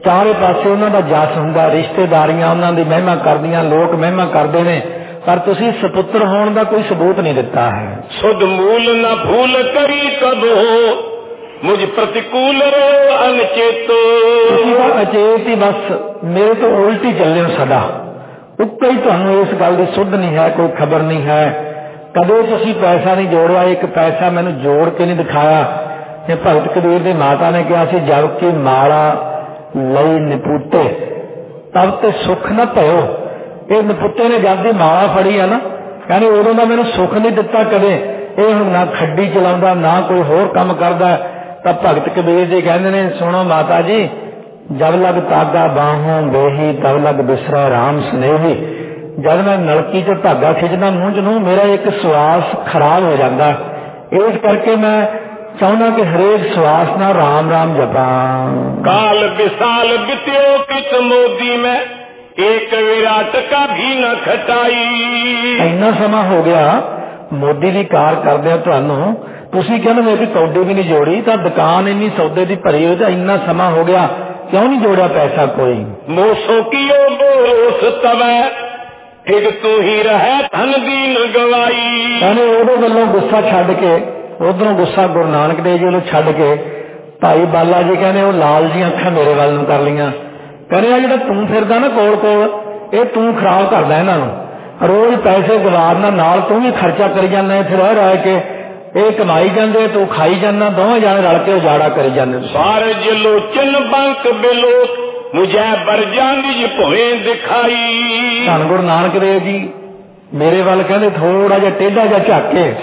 ਚਾਰੇ ਪਾਸੇ ਉਹਨਾਂ ਦਾ ਜਸ ਹੁੰਦਾ, ਰਿਸ਼ਤੇਦਾਰੀਆਂ ਉਹਨਾਂ ਦੀ ਮਹਿਮਾ ਕਰਦੀਆਂ, ਲੋਕ ਮਹਿਮਾ ਕਰਦੇ ਨੇ, ਪਰ ਤੁਸੀਂ ਸਪੁੱਤਰ ਹੋਣ ਦਾ ਕੋਈ ਸਬੂਤ ਨਹੀਂ ਦਿੱਤਾ ਹੈ। ਸੁਧ ਮੂਲ ਨਾ ਭੂਲ ਕਰੀ ਕਬੋ ਮੁਝ ਪ੍ਰਤੀਕੂਲ ਰੋ ਅਨਚੇਤੋ। ਤੁਸੀਂ ਤਾਂ ਅਚੇਤ ਹੀ ਬਸ ਮੇਰੇ ਤੋਂ ਉਲਟੀ ਚੱਲੇ ਹੋ ਸਦਾ, ਉੱਤੇ ਹੀ ਤੁਹਾਨੂੰ ਇਸ ਗੱਲ ਦੀ ਸੁੱਧ ਨਹੀਂ ਹੈ, ਕੋਈ ਖਬਰ ਨਹੀਂ ਹੈ। ਕਦੇ ਤੁਸੀਂ ਪੈਸਾ ਨਹੀਂ ਜੋੜਿਆ, ਇੱਕ ਪੈਸਾ ਮੈਨੂੰ ਜੋੜ ਕੇ ਨਹੀਂ ਦਿਖਾਇਆ। ਇਹ ਭਗਤ ਕਬੀਰ ਦੀ ਮਾਤਾ ਨੇ ਕਿਹਾ ਸੀ, ਜਬ ਕਿ ਮਾਲਾ ਲਈ ਨਿਪੂਤੇ ਤਬ ਤੇ ਸੁੱਖ ਨਾ ਭਇਓ। ਇਹ ਨਿਪੁੱਤੇ ਨੇ ਜਦ ਦੀ ਮਾਲਾ ਫੜੀ ਆ ਨਾ, ਕਹਿੰਦੇ ਉਦੋਂ ਦਾ ਮੈਨੂੰ ਸੁੱਖ ਨਹੀਂ ਦਿੱਤਾ ਕਦੇ। ਇਹ ਹੁਣ ਨਾ ਖੱਡੀ ਚਲਾਉਂਦਾ, ਨਾ ਕੋਈ ਹੋਰ ਕੰਮ ਕਰਦਾ। ਤਾਂ ਭਗਤ ਕਬੀਰ ਜੀ ਕਹਿੰਦੇ ਨੇ, ਸੁਣੋ ਮਾਤਾ ਜੀ, ਜਬ ਲਗ ਤਾਗਾ ਬਾਹੋਂ ਬੇਹੀ ਤਬ ਲਗ ਬਿਸਰਾ ਰਾਮ ਸਨੇਹੀ। ਜਦ ਮੈਂ ਨਲਕੀ ਚ ਧਾਗਾ ਖਿੱਚਦਾ ਮੂੰਹ ਚ ਨੂੰ, ਮੇਰਾ ਇੱਕ ਸਵਾਸ ਖਰਾਬ ਹੋ ਜਾਂਦਾ। ਇਸ ਕਰਕੇ ਮੈਂ ਚਾਹੁੰਦਾ ਕਿ ਹਰੇਕ ਸਵਾਸ ਨਾਲ ਰਾਮ ਰਾਮ ਜਪਾਂ। ਕਾਲ ਵਿਸਾਲ ਬਿਤਿਓ ਕਿਸ ਮੋਦੀ ਮੈਂ ਇੱਕ ਵਿਰਾਟ ਕਾ ਵੀ ਨਾ ਖਟਾਈ। ਇੰਨਾ ਸਮਾਂ ਹੋ ਗਿਆ ਮੋਦੀ ਦੀ ਕਾਰ ਕਰਦਿਆਂ ਤੁਹਾਨੂੰ, ਤੁਸੀਂ ਕਹਿੰਦੇ ਮੇਰੀ ਕੌਡੀ ਵੀ ਨਹੀਂ ਜੋੜੀ। ਤਾਂ ਦੁਕਾਨ ਇੰਨੀ ਸੌਦੇ ਦੀ ਭਰੀ ਹੋਈ, ਤਾਂ ਇੰਨਾ ਸਮਾਂ ਹੋ ਗਿਆ, ਕਿਉਂ ਨਹੀਂ ਜੋੜਿਆ ਪੈਸਾ ਕੋਈ? ਮੋਸੋ ਕੀਓ ਬੋਸ ਤਵੈ ਇੱਕ ਤੂੰ ਹੀ ਰਹਿ ਧਨ ਦੀਨ ਗਵਾਈ। ਕਹਿੰਦੇ ਉਹਦੇ ਵੱਲੋਂ ਗੁੱਸਾ ਛੱਡ ਕੇ, ਉਧਰੋਂ ਗੁੱਸਾ ਗੁਰੂ ਨਾਨਕ ਦੇਵ ਜੀ ਨੂੰ ਛੱਡ ਕੇ ਭਾਈ ਬਾਲਾ ਜੀ ਕਹਿੰਦੇ ਉਹ ਲਾਲ ਦੀਆਂ ਅੱਖਾਂ ਮੇਰੇ ਵੱਲ ਨੂੰ ਕਰ ਲਈਆਂ। ਕਹਿੰਦੇ ਆ ਜਿਹੜਾ ਤੂੰ ਫਿਰਦਾ ਨਾ ਕੋਲ ਕੋਲ, ਇਹ ਤੂੰ ਖਰਾਬ ਕਰਦਾ ਇਹਨਾਂ ਨੂੰ। ਰੋਜ਼ ਪੈਸੇ ਗਵਾਰਨਾ, ਨਾਲ ਤੂੰ ਵੀ ਖਰਚਾ ਕਰੀ ਜਾਂਦਾ ਇੱਥੇ ਰਹਿ ਰਹਿ ਕੇ। ਇਹ ਕਮਾਈ ਜਾਂਦੇ, ਤੂੰ ਖਾਈ ਜਾਂਦਾ, ਦੋਵੇਂ ਜਾਣੇ ਰਲ ਕੇ ਉਜਾੜਾ ਕਰੀ ਜਾਂਦੇ। ਸਾਰੇ ਜਲੋਚਨ ਬੰਕ ਬਿਲੋ ਮੁਝੇ ਬਰਜਾਨੀ ਭੋਏ ਦਿਖਾਈ। ਧੰਨ ਗੁਰੂ ਨਾਨਕ ਦੇਵ ਜੀ ਮੇਰੇ ਵੱਲ ਕਹਿੰਦੇ ਥੋੜਾ ਜਿਹਾ ਟੇਢਾ ਜਿਹਾ ਝਾਕ ਕੇ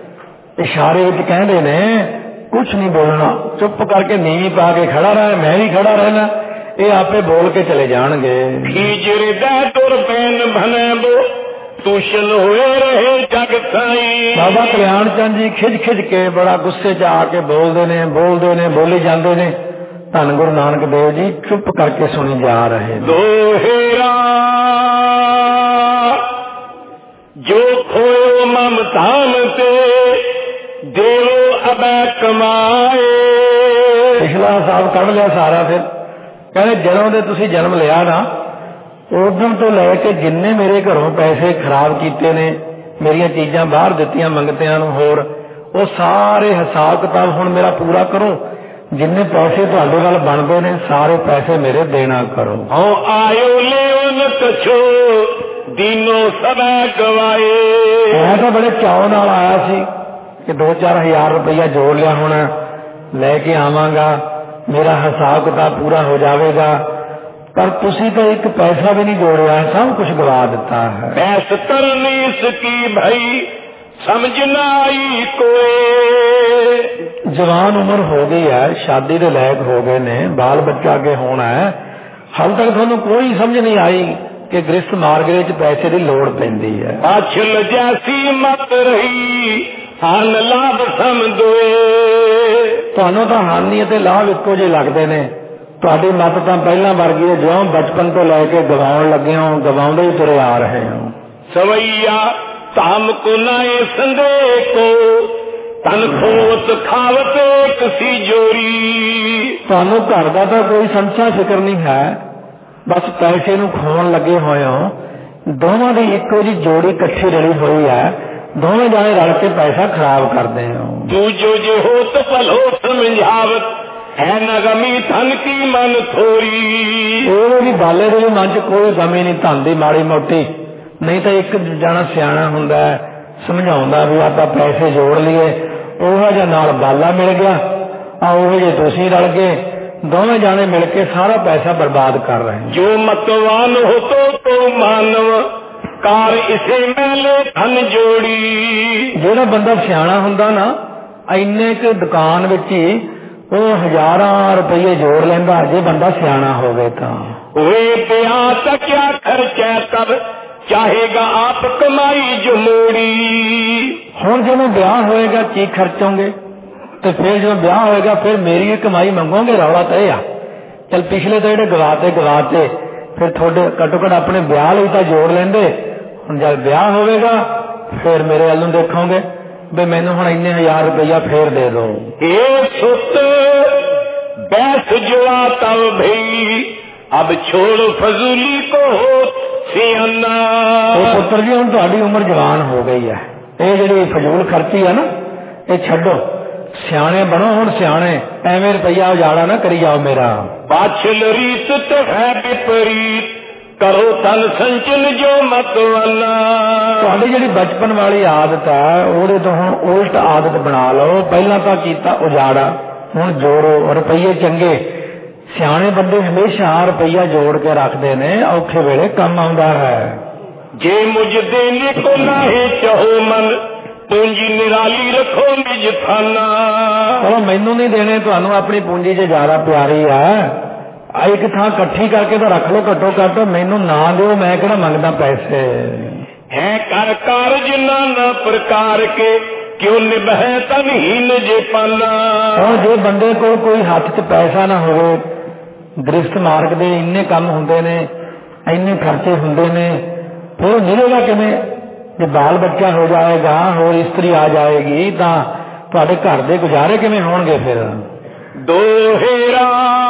ਇਸ਼ਾਰੇ ਵਿੱਚ ਕਹਿੰਦੇ ਨੇ, ਕੁਛ ਨਹੀਂ ਬੋਲਣਾ, ਚੁੱਪ ਕਰਕੇ ਨੀਵੀਂ ਪਾ ਕੇ ਖੜਾ ਰਹਿ, ਮੈਂ ਵੀ ਖੜਾ ਰਹਿਣਾ। ਇਹ ਆਪੇ ਬੋਲ ਕੇ ਚਲੇ ਜਾਣਗੇ। ਖੀਜਰੇ ਦਾ ਤੁਰ ਪੈਨ ਭਨੇ ਬੋ ਤੁਸ਼ਨ ਹੋਏ ਰਹੇ ਜਗ ਸਾਈ। ਬਾਬਾ ਕਲਿਆਣ ਚੰਦ ਜੀ ਖਿੱਚ ਖਿੱਚ ਕੇ ਬੜਾ ਗੁੱਸੇ ਚ ਆ ਕੇ ਬੋਲਦੇ ਨੇ, ਬੋਲਦੇ ਨੇ, ਬੋਲੀ ਜਾਂਦੇ ਨੇ। ਧੰਨ ਗੁਰੂ ਨਾਨਕ ਦੇਵ ਜੀ ਚੁੱਪ ਕਰਕੇ ਸੁਣੀ ਜਾ ਰਹੇ ਨੇ। ਦੋਹੇਰਾ ਜੋ ਖੋਇਓ ਮਮਤਾਨ ਤੇ ਦੇਵੋ ਅਬੈ ਕਮਾਏ। ਪਿਛਲਾ ਸਾਹਿਬ ਕੱਢ ਲਿਆ ਸਾਰਾ। ਫਿਰ ਕਹਿੰਦੇ ਜਦੋਂ ਦੇ ਤੁਸੀਂ ਜਨਮ ਲਿਆ ਨਾ, ਉਦੋਂ ਤੋਂ ਲੈ ਕੇ ਜਿੰਨੇ ਮੇਰੇ ਘਰੋਂ ਪੈਸੇ ਖਰਾਬ ਕੀਤੇ ਨੇ, ਮੇਰੀਆਂ ਚੀਜ਼ਾਂ ਬਾਹਰ ਦਿੱਤੀਆਂ ਮੰਗਤਿਆਂ ਨੂੰ, ਹੋਰ ਉਹ ਸਾਰੇ ਹਿਸਾਬ ਕਿਤਾਬ ਹੁਣ ਮੇਰਾ ਪੂਰਾ ਕਰੋ। ਜਿੰਨੇ ਪੈਸੇ ਤੁਹਾਡੇ ਵੱਲ ਬਣਦੇ ਨੇ, ਸਾਰੇ ਪੈਸੇ ਮੇਰੇ ਦੇਣਾ ਕਰੋ। ਹਉ ਆਇਓ ਲਿਓ ਨ ਕਛੋ ਦੀਨੋ ਸਭੈ ਗਵਾਏ। ਮੈਂ ਤਾਂ ਬੜੇ ਚਾਅ ਨਾਲ ਆਇਆ ਸੀ ਕਿ ਦੋ ਚਾਰ ਹਜ਼ਾਰ ਰੁਪਇਆ ਜੋੜ ਲਿਆ, ਹੁਣ ਲੈ ਕੇ ਆਵਾਂਗਾ, ਮੇਰਾ ਹਿਸਾਬ ਕਿਤਾਬ ਪੂਰਾ ਹੋ ਜਾਵੇਗਾ। ਪਰ ਤੁਸੀਂ ਤਾਂ ਇੱਕ ਪੈਸਾ ਵੀ ਨਹੀਂ ਜੋੜਿਆ, ਸਭ ਕੁਝ ਗਵਾ ਦਿੱਤਾ ਹੈ। ਐਸ ਤਰਨੀਸ ਕੀ ਭਈ ਸਮਝ ਨਾ ਆਈ ਕੋਏ। ਜਵਾਨ ਉਮਰ ਹੋ ਗਈ ਹੈ, ਸ਼ਾਦੀ ਦੇ ਲਾਇਕ ਹੋ ਗਏ ਨੇ, ਬਾਲ ਬੱਚਾ ਅੱਗੇ ਹੋਣਾ ਹੈ, ਹਾਲ ਤੱਕ ਤੁਹਾਨੂੰ ਕੋਈ ਸਮਝ ਨਹੀਂ ਆਈ ਕਿ ਗ੍ਰਸਥ ਮਾਰਗ ਵਿੱਚ ਪੈਸੇ ਦੀ ਲੋੜ ਪੈਂਦੀ ਹੈ। ਅਛਲ ਜੈਸੀ ਮਤ ਰਹੀ ਹਨ ਲਾਭ ਸਮਦੋਏ। ਤੁਹਾਨੂੰ ਤਾਂ ਹਾਨੀ ਅਤੇ ਲਾਭ ਇੱਕੋ ਜਿਹੇ ਲੱਗਦੇ ਨੇ। ਤੁਹਾਡੀ ਮਤ ਤਾਂ ਪਹਿਲਾਂ ਵਰਗੀ ਹੈ, ਜਿਉਂ ਬਚਪਨ ਤੋਂ ਲੈ ਕੇ ਗਵਾਉਣ ਲੱਗੇ ਹੋ, ਗਵਾਉਂਦੇ ਹੀ ਤੁਰੇ ਆ ਰਹੇ ਹੋ। ਸਵਈਆ ਧਾਮ ਕੋ ਨਾਏ ਸੰਦੇ ਕੋ ਤਨ ਖੋਤ ਖਾਵਤ ਕਸੀ ਜੋਰੀ। ਤੁਹਾਨੂੰ ਘਰ ਦਾ ਤਾਂ ਕੋਈ ਸੰਸਾ ਫਿਕਰ ਨਹੀਂ ਹੈ, ਬਸ ਪੈਸੇ ਨੂੰ ਖੋਣ ਲੱਗੇ ਹੋਏ ਹੋ। ਦੋਵਾਂ ਦੀ ਇੱਕੋ ਜਿਹੀ ਜੋੜੀ ਇਕੱਠੀ ਰਲੀ ਹੋਈ ਹੈ, ਦੋਵੇਂ ਜਾਣੇ ਰਲ ਕੇ ਪੈਸਾ ਖਰਾਬ ਕਰਦੇ ਹੋ। ਦੂਜੋ ਜੇ ਹੋ ਤਾਂ ਭਲੋ ਸਮਝਾਵਤ ਹੈ ਨਾ ਗਮੀ ਧਨ ਕੀ ਮਨ ਥੋਰੀ। ਉਹ ਵੀ ਬਾਲੇ ਦੇ ਮਨ ਚ ਕੋਈ ਗਮੀ ਨਹੀਂ, ਧਨ ਦੀ ਮਾੜੀ ਮੋਟੀ। ਨਹੀਂ ਤਾਂ ਇੱਕ ਜਾਣਾ ਸਿਆਣਾ ਹੁੰਦਾ, ਸਮਝਾਉਂਦਾ ਵੀ ਆਪਾਂ ਪੈਸੇ ਜੋੜ ਲਈਏ। ਉਹ ਜਿਹਾ ਨਾਲ ਬਾਲਾ ਮਿਲ ਗਿਆ, ਆ ਉਹ ਜੇ ਤੁਸੀਂ ਰਲ ਗਏ, ਦੋਵੇਂ ਜਾਣੇ ਮਿਲ ਕੇ ਸਾਰਾ ਪੈਸਾ ਬਰਬਾਦ ਕਰ ਰਹੇ। ਜੋ ਮਤਵਾਨ ਹੋ ਤੋ ਤੋ ਮਾਨਵ ਕਾਰ ਇਸੇ ਮੇਲੇ ਧਨ ਜੋੜੀ। ਜਿਹੜਾ ਬੰਦਾ ਸਿਆਣਾ ਹੁੰਦਾ ਨਾ, ਇੰਨੇ ਕੁ ਦੁਕਾਨ ਵਿੱਚ ਹੀ ਉਹ ਹਜ਼ਾਰਾਂ ਰੁਪਏ ਜੋੜ ਲੈਂਦਾ, ਜੇ ਬੰਦਾ ਸਿਆਣਾ ਹੋਵੇ ਤਾਂ। ਹੋਏ ਪਿਆ ਤਾਂ ਕਿਆ ਖਰਚਾ ਤਬ ਚਾਹੇਗਾ ਆਪ ਕਮਾਈ ਜੋ ਮੋੜੀ। ਹੁਣ ਜਦੋਂ ਵਿਆਹ ਹੋਏਗਾ ਕੀ ਖਰਚੋਗੇ, ਤੇ ਫਿਰ ਜਦੋਂ ਵਿਆਹ ਹੋਏਗਾ ਫਿਰ ਮੇਰੀ ਵੀ ਕਮਾਈ ਮੰਗੋਗੇ। ਰੌਲਾ ਤਾਂ ਇਹ ਆ, ਚਲ ਪਿਛਲੇ ਤਾਂ ਜਿਹੜੇ ਗਵਾਤੇ ਗਵਾਤੇ, ਫਿਰ ਤੁਹਾਡੇ ਘੱਟੋ ਘੱਟ ਆਪਣੇ ਵਿਆਹ ਲਈ ਤਾਂ ਜੋੜ ਲੈਂਦੇ। ਹੁਣ ਜਦ ਵਿਆਹ ਹੋਵੇਗਾ ਫਿਰ ਮੇਰੇ ਵੱਲ ਨੂੰ ਦੇਖੋਗੇ ਵੀ ਮੈਨੂੰ ਹੁਣ ਇੰਨੇ ਹਜ਼ਾਰ ਰੁਪਇਆ ਫੇਰ ਦੇ ਦੋ। ਇਹ ਸੁੱਤ ਬੈਠ ਜੁਆ ਤਬ ਭਈ अब छोड़ फजूली को सियाना। पुत्र जी हुण तुहाडी उम्र जवान हो गई है, ये जिहड़ी फजूल खर्ची है ना ये छड्डो, सियाणे बनो हुण सियाणे, एवें रुपया उजाड़ा ना करी जाओ मेरा। पाछल रीत तो है विपरीत, करो तन संचन जो मत वाला। तुहाडी जिहड़ी बचपन वाली आदत है ਉਹਦੇ ਤੋਂ ਹੁਣ ਉਲਟ आदत बना लो। ਪਹਿਲਾਂ ਤਾਂ ਕੀਤਾ उजाड़ा, ਹੁਣ जोड़ो रुपये चंगे। सियाणे बंदे हमेशा रुपया जोड़ के रखते ने, औखे वेले काम आउंदा है। जे मुझ देने को नाहे चाहो मन, पूंजी निराली रखो निज थाना। चलो मैनू नहीं देने, तुहानू अपनी पूंजी च ज्यादा प्यारी है, एक थां इकट्ठी करके तो रख लो घट्टो घट, मैनू ना दो, मैं किहड़ा मंगदा पैसे। है कर कारज नाना प्रकार के, क्यों निभै तनहीन जे पाना। और जे बंदे को कोई हाथ च पैसा ना हो, गृहस्थ मार्ग दे इन्ने काम हुंदे ने, इन्ने खर्चे हुंदे ने, फिर मिलेगा किवें? जे बाल बच्चा हो जाएगा, होर स्त्री आ जाएगी, तां तुहाडे घर दे गुजारे किवें होणगे? फिर दोहेरा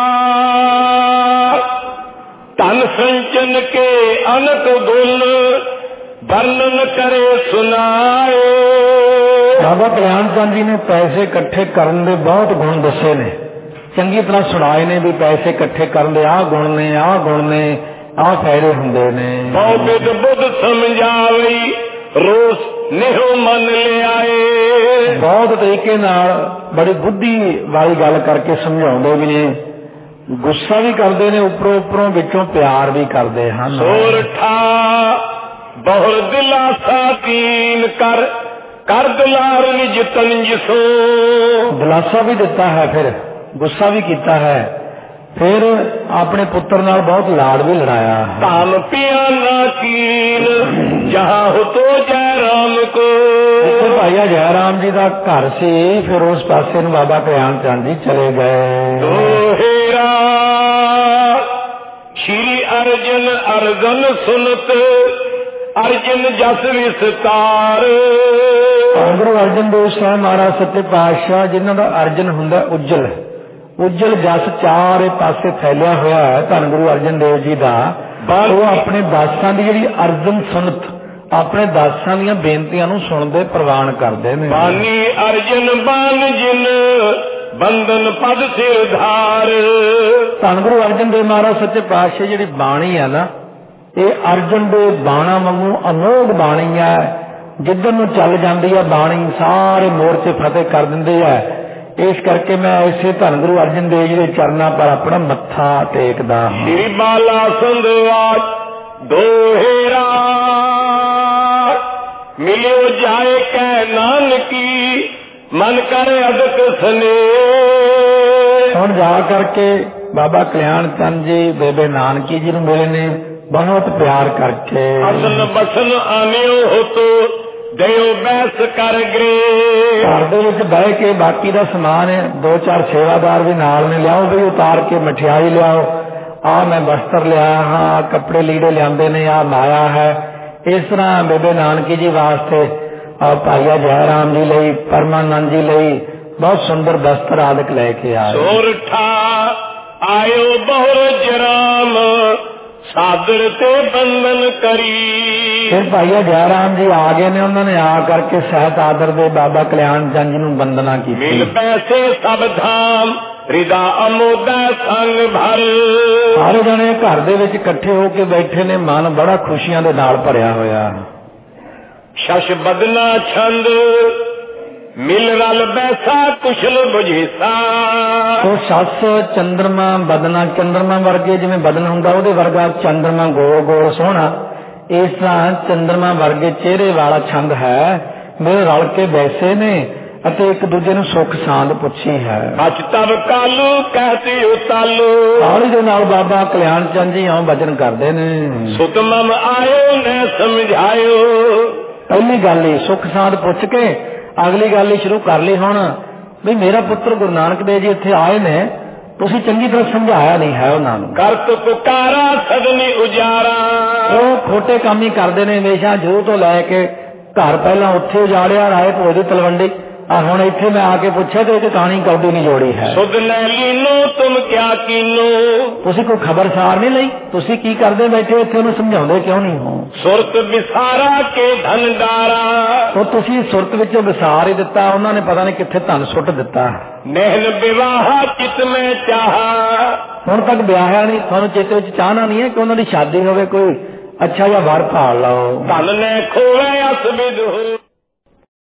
तन संचन के अनक गुण, वर्णन करे सुनाए। बाबा कल्याण चंद जी ने पैसे इकट्ठे करन दे बहुत गुण दसे ने, चंगी तरह सुनाए ने भी पैसे इकट्ठे करन दे आ गुण ने, आ गुण ने, आ फायदे हुंदे ने। बहुविध बुद्ध समझावई, रोस नेहो मन ले आए। बहुत तरीके नाल बड़ी बुद्धि वाली गल करके समझाउंदे भी ने, गुस्सा भी करते ने, उपरों उपरों विचों प्यार भी करते हैं। सोरठा बहुर दिलासा कीन कर, कर दुलार निज तंज सो। दिलासा भी दिता है, फिर गुस्सा भी किया है, फिर अपने पुत्र नाल बहुत लाड़ भी लड़ाया। ताम पिया ना कीन, जहाँ हो तो जय राम को। भाईया जयराम जी का घर से फिर उस पासे नूं बाबा कल्याण चंद जी चले गए। दोहेरा श्री अर्जन अर्जन सुनत, अर्जन जस विस्तार। गुरु अर्जन देव साहब महाराज सच्चे पातशाह, जिन्हां दा अर्जन हुंदा उज्जल, उज्जल जस चारे पासे फैलिया होया है, धन गुरु अर्जन देव जी का। वो अपने दासां दी जिहड़ी अर्जन सुनत, अपने दासां दीयां बेनतियां नूं सुणदे प्रवान करदे ने। बानी अर्जन बान जिन, बंधन पद सिर धार। धन गुरु अर्जन देव महाराज सच्चे पातशाह जिहड़ी बाणी है ना, ये अर्जन दे बाणा वांगू अमोघ बाणी है, जिधर नूं चल जांदी है बाणी सारे मोर्चे फतेह कर दिंदी है। इस करके मैं ऐसे धन गुरु अर्जन देव जी के चरणों पर अपना मत्था टेकदा हां। श्री बाला संधवाज दोहेरा, मिलियो जाए कै नानकी, मन करे अदक सने। हुण जा करके बाबा कल्याण चंद जी बेबे नानकी जी नूं मिले ने, बहुत प्यार करके। असन बसन आनियो हो तो दयो बैस कर गए। घर दे विच बह के बाकी दा समान है, दो चार सेवादार भी नाल ने, लियाओ भी उतार के मठियाई लियाओ, आ मैं वस्त्र लिया हाँ, कपड़े लीड़े लियाते ने, आ माया है। इस तरह बेबे नानकी जी वास्ते और भाईया जयराम जी लई, परमानंद जी लई बहुत सुंदर वस्त्र आदि लेके आए। सोरठा आयो बहुर जराम, सादर ते बंधन करी। फिर भाईया जयराम जी आ गए ने, उन्होंने आ करके सहत आदर दे बाबा कल्याण चंद जी नूं वंदना की। मिल पैसे सब धाम, हृदा अमोदा संग भर। सारे जने घर दे विच इकट्ठे होके बैठे ने, मन बड़ा खुशियां दे नाल भरिया होया। शश बदना छंद, मिल रल बैसा कुशल बुझेसा। तो सस चंद्रमा बदना, चंद्रमा वर्गे जिवें बदन हुंदा उहदे वर्गा चंद्रमा गोल गोल सोहना, इस तरह चंद्रमा वर्गे चेहरे वाला छंद है, मेरे रल के बैसे ने अते एक दूजे नूं सुख सांद पुछी है। बच तब कालू कहते उतालू, सारी दे नाल बाबा कल्याण चंद जी आउं वचन करदे ने। सुतमम आयो ने समझायो। पहली गल ही सुख सांद पुछ के अगली गल ही शुरू कर ली हुण भी मेरा पुत्र गुरु नानक देव जी इत्थे आए ने, तुसीं चंगी तरह समझाया नहीं है उन्हां नूं। करत पुकारा सदनी उजारा, वो खोटे काम ही करदे ने हमेशा, जरूर तो लैके घर पहला उत्थे उजाड़िया, राय भोज दी तलवंडी ਆ ਹੁਣ ਇੱਥੇ ਮੈਂ ਆ ਕੇ ਪੁੱਛਿਆ ਤੇ ਇੱਕ ਕਹਾਣੀ ਕੌਡੀ ਨਹੀਂ ਜੋੜੀ ਹੈ। ਸੁਧ ਲੈ ਲੀਨੋ ਤੁਮ ਕਿਆ ਕੀਨੋ, ਤੁਸੀਂ ਕੋਈ ਖਬਰਸਾਰ ਨਹੀਂ ਲਈ, ਤੁਸੀਂ ਕੀ ਕਰਦੇ ਬੈਠੇ ਇੱਥੇ, ਉਹਨੂੰ ਸਮਝਾਉਂਦੇ ਕਿਉਂ ਨਹੀਂ ਹੋ? ਸੁਰਤ ਵਿਸਾਰਾ ਕੇ ਧਨ ਡਾਰਾ, ਉਹ ਤੁਸੀਂ ਸੁਰਤ ਵਿੱਚੋਂ ਵਿਸਾਰ ਹੀ ਦਿੱਤਾ, ਉਹਨਾਂ ਨੇ ਪਤਾ ਨਹੀਂ ਕਿੱਥੇ ਧਨ ਸੁੱਟ ਦਿੱਤਾ। ਨਹਿਨ ਵਿਵਾਹ ਚਿਤ ਮੈਂ ਚਾਹਾ, ਹੁਣ ਤੱਕ ਵਿਆਹਿਆ ਨਹੀਂ, ਤੁਹਾਨੂੰ ਚਿੱਤ ਵਿੱਚ ਚਾਹਨਾ ਨਹੀਂ ਹੈ ਕਿ ਉਹਨਾਂ ਦੀ ਸ਼ਾਦੀ ਹੋਵੇ, ਕੋਈ ਅੱਛਾ ਜਿਹਾ ਵਰ ਭਾਲ ਲਓ। ਧਨ ਨੇ ਖੋਵੇ ਅਸ ਵਿਦੁ